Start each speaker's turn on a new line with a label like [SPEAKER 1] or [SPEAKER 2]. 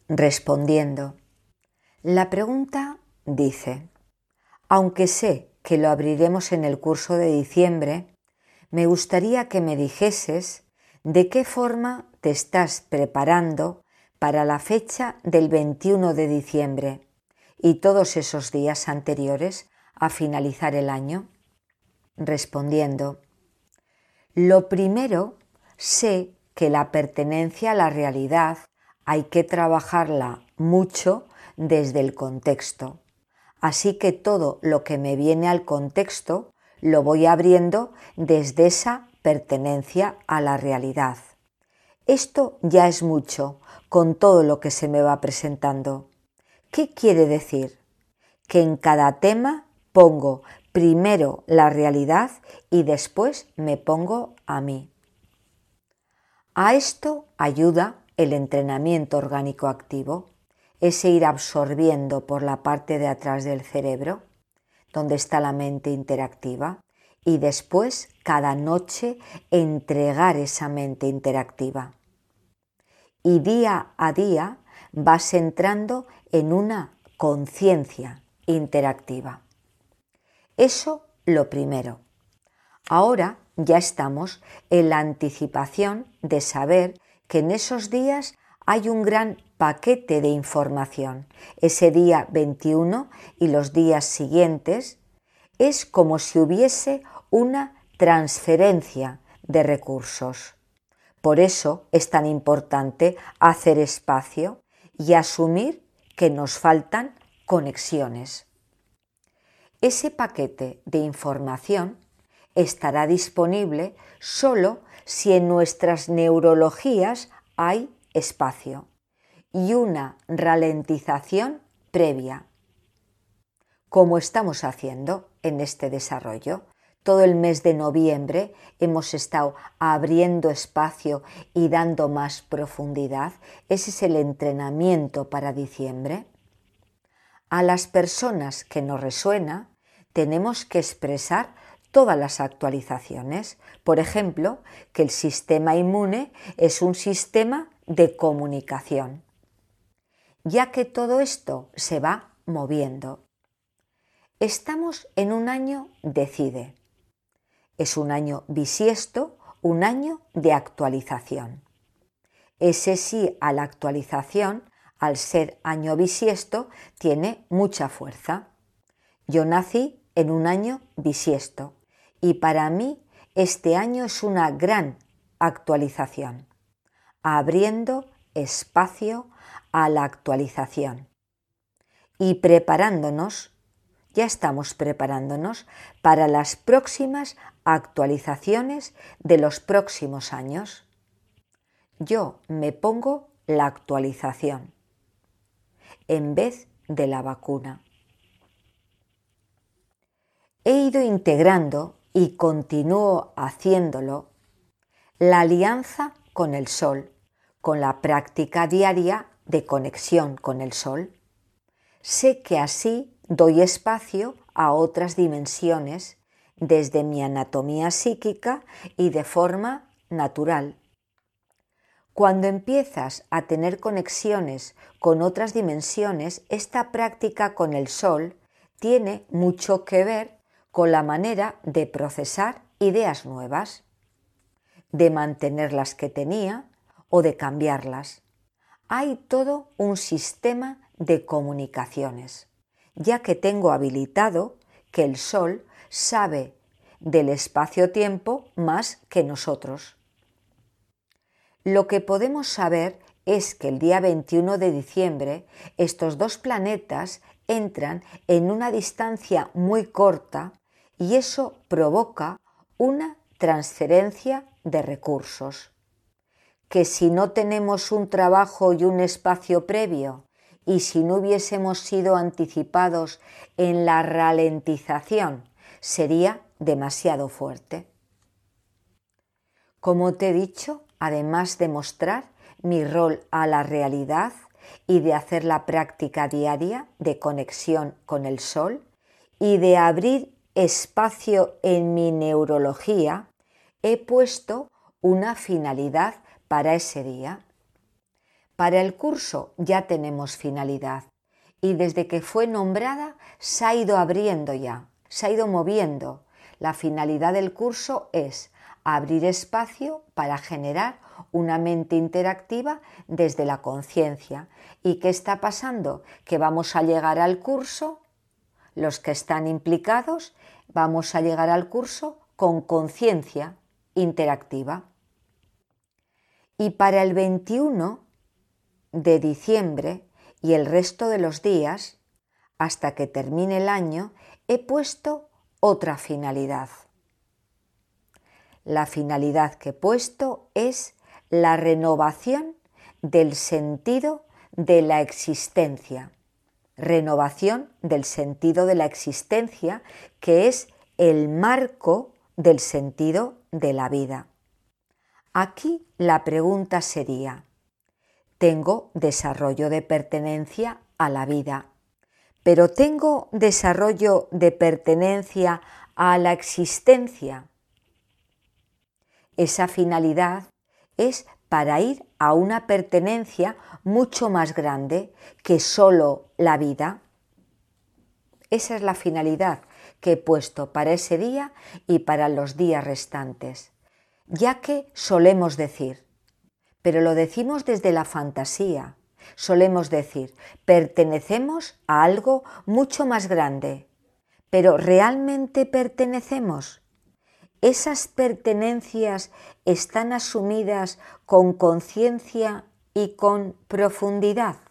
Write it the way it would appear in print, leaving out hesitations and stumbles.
[SPEAKER 1] Respondiendo. La pregunta dice: aunque sé que lo abriremos en el curso de diciembre, me gustaría que me dijeses de qué forma te estás preparando para la fecha del 21 de diciembre y todos esos días anteriores a finalizar el año. Respondiendo. Lo primero, sé que la pertenencia a la realidad hay que trabajarla mucho desde el contexto. Así que todo lo que me viene al contexto lo voy abriendo desde esa pertenencia a la realidad. Esto ya es mucho con todo lo que se me va presentando. ¿Qué quiere decir? Que en cada tema pongo primero la realidad y después me pongo a mí. A esto ayuda el entrenamiento orgánico activo, ese ir absorbiendo por la parte de atrás del cerebro, donde está la mente interactiva, y después cada noche entregar esa mente interactiva. Y día a día vas entrando en una conciencia interactiva. Eso lo primero. Ahora ya estamos en la anticipación de saber que en esos días hay un gran paquete de información. Ese día 21 y los días siguientes es como si hubiese una transferencia de recursos. Por eso es tan importante hacer espacio y asumir que nos faltan conexiones. Ese paquete de información estará disponible solo si en nuestras neurologías hay espacio y una ralentización previa, como estamos haciendo en este desarrollo. Todo el mes de noviembre hemos estado abriendo espacio y dando más profundidad. Ese es el entrenamiento para diciembre. A las personas que nos resuena, tenemos que expresar todas las actualizaciones. Por ejemplo, que el sistema inmune es un sistema de comunicación, ya que todo esto se va moviendo. Estamos en un año decide. Es un año bisiesto, un año de actualización. Ese sí a la actualización, al ser año bisiesto, tiene mucha fuerza. Yo nací en un año bisiesto y para mí este año es una gran actualización, abriendo espacio a la actualización y preparándonos, ya estamos preparándonos para las próximas actualizaciones de los próximos años. Yo me pongo la actualización en vez de la vacuna. He ido integrando y continúo haciéndolo la alianza con el sol, con la práctica diaria de conexión con el sol. Sé que así doy espacio a otras dimensiones desde mi anatomía psíquica y de forma natural. Cuando empiezas a tener conexiones con otras dimensiones, esta práctica con el sol tiene mucho que ver con la manera de procesar ideas nuevas, de mantener las que tenía o de cambiarlas. Hay todo un sistema de comunicaciones, ya que tengo habilitado que el sol sabe del espacio-tiempo más que nosotros. Lo que podemos saber es que el día 21 de diciembre estos dos planetas entran en una distancia muy corta y eso provoca una transferencia de recursos. Que si no tenemos un trabajo y un espacio previo y si no hubiésemos sido anticipados en la ralentización, sería demasiado fuerte. Como te he dicho, además de mostrar mi rol a la realidad y de hacer la práctica diaria de conexión con el sol y de abrir espacio en mi neurología, he puesto una finalidad para ese día. Para el curso ya tenemos finalidad y desde que fue nombrada se ha ido abriendo ya, se ha ido moviendo. La finalidad del curso es abrir espacio para generar una mente interactiva desde la conciencia. ¿Y qué está pasando? Que vamos a llegar al curso, los que están implicados, vamos a llegar al curso con conciencia interactiva. Y para el 21 de diciembre y el resto de los días, hasta que termine el año, he puesto otra finalidad. La finalidad que he puesto es la renovación del sentido de la existencia. Renovación del sentido de la existencia, que es el marco del sentido de la vida. Aquí la pregunta sería: tengo desarrollo de pertenencia a la vida, pero ¿tengo desarrollo de pertenencia a la existencia? Esa finalidad es para ir a una pertenencia mucho más grande que solo la vida. Esa es la finalidad que he puesto para ese día y para los días restantes, ya que solemos decir, pero lo decimos desde la fantasía, solemos decir, pertenecemos a algo mucho más grande, pero ¿realmente pertenecemos? ¿Esas pertenencias están asumidas con conciencia y con profundidad?